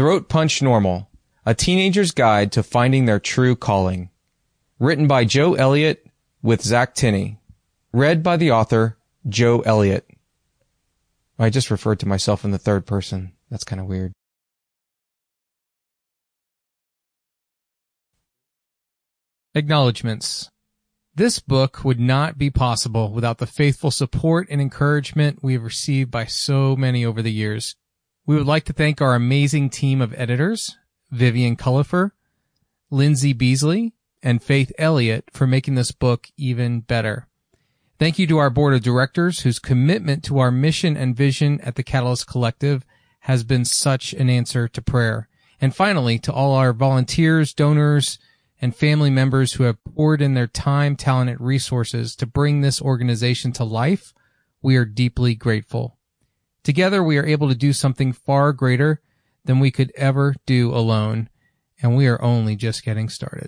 Throat Punch Normal, A Teenager's Guide to Finding Their True Calling. Written by Joe Elliott with Zach Tinney. Read by the author, Joe Elliott. I just referred to myself in the third person. That's kind of weird. Acknowledgements. This book would not be possible without the faithful support and encouragement we have received by so many over the years. We would like to thank our amazing team of editors, Vivian Cullifer, Lindsay Beasley, and Faith Elliott for making this book even better. Thank you to our board of directors whose commitment to our mission and vision at the Catalyst Collective has been such an answer to prayer. And finally, to all our volunteers, donors, and family members who have poured in their time, talent, and resources to bring this organization to life, we are deeply grateful. Together, we are able to do something far greater than we could ever do alone, and we are only just getting started.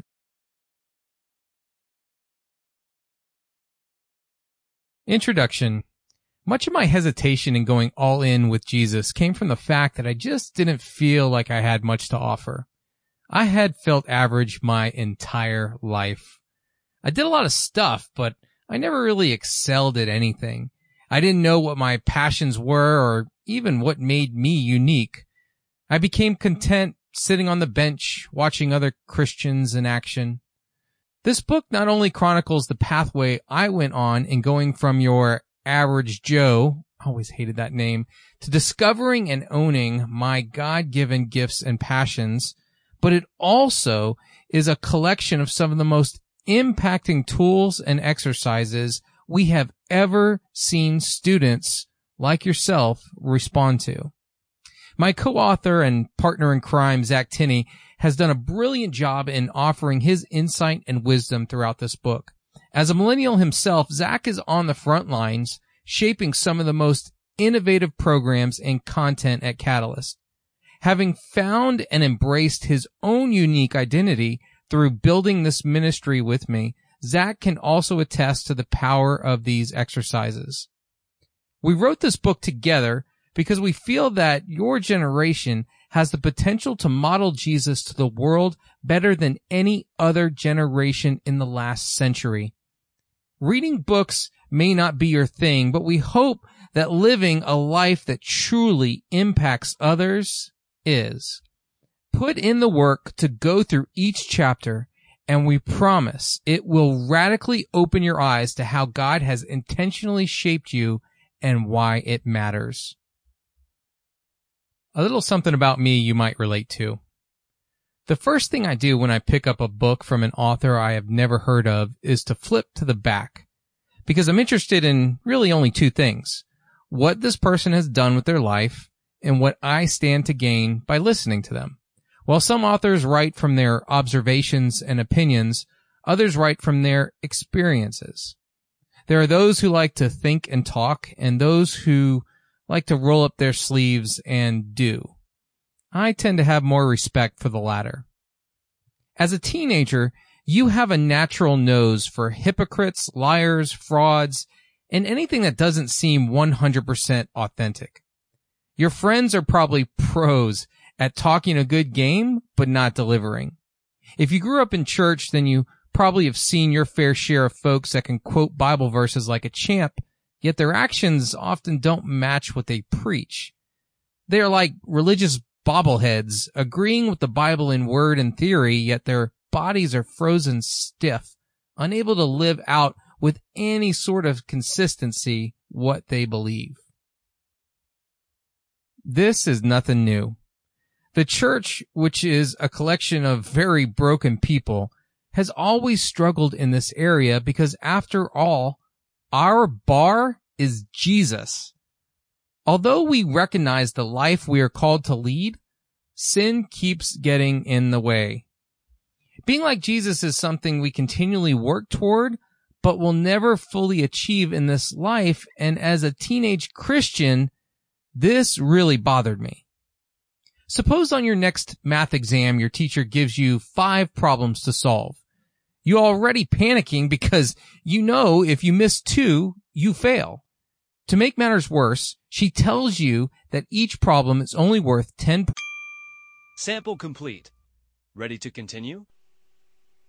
Introduction. Much of my hesitation in going all in with Jesus came from the fact that I just didn't feel like I had much to offer. I had felt average my entire life. I did a lot of stuff, but I never really excelled at anything. I didn't know what my passions were or even what made me unique. I became content sitting on the bench watching other Christians in action. This book not only chronicles the pathway I went on in going from your average Joe, I always hated that name, to discovering and owning my God-given gifts and passions, but it also is a collection of some of the most impacting tools and exercises we have ever seen students like yourself respond to. My co-author and partner in crime, Zach Tinney, has done a brilliant job in offering his insight and wisdom throughout this book. As a millennial himself, Zach is on the front lines, shaping some of the most innovative programs and content at Catalyst. Having found and embraced his own unique identity through building this ministry with me, Zach can also attest to the power of these exercises. We wrote this book together because we feel that your generation has the potential to model Jesus to the world better than any other generation in the last century. Reading books may not be your thing, but we hope that living a life that truly impacts others is. Put in the work to go through each chapter, and we promise it will radically open your eyes to how God has intentionally shaped you and why it matters. A little something about me you might relate to. The first thing I do when I pick up a book from an author I have never heard of is to flip to the back, because I'm interested in really only two things: what this person has done with their life and what I stand to gain by listening to them. While some authors write from their observations and opinions, others write from their experiences. There are those who like to think and talk, and those who like to roll up their sleeves and do. I tend to have more respect for the latter. As a teenager, you have a natural nose for hypocrites, liars, frauds, and anything that doesn't seem 100% authentic. Your friends are probably pros at talking a good game, but not delivering. If you grew up in church, then you probably have seen your fair share of folks that can quote Bible verses like a champ, yet their actions often don't match what they preach. They are like religious bobbleheads, agreeing with the Bible in word and theory, yet their bodies are frozen stiff, unable to live out with any sort of consistency what they believe. This is nothing new. The church, which is a collection of very broken people, has always struggled in this area because, after all, our bar is Jesus. Although we recognize the life we are called to lead, sin keeps getting in the way. Being like Jesus is something we continually work toward, but will never fully achieve in this life, and as a teenage Christian, this really bothered me. Suppose on your next math exam, your teacher gives you 5 problems to solve. You're already panicking because you know if you miss 2, you fail. To make matters worse, she tells you that each problem is only worth 10 Sample complete. Ready to continue?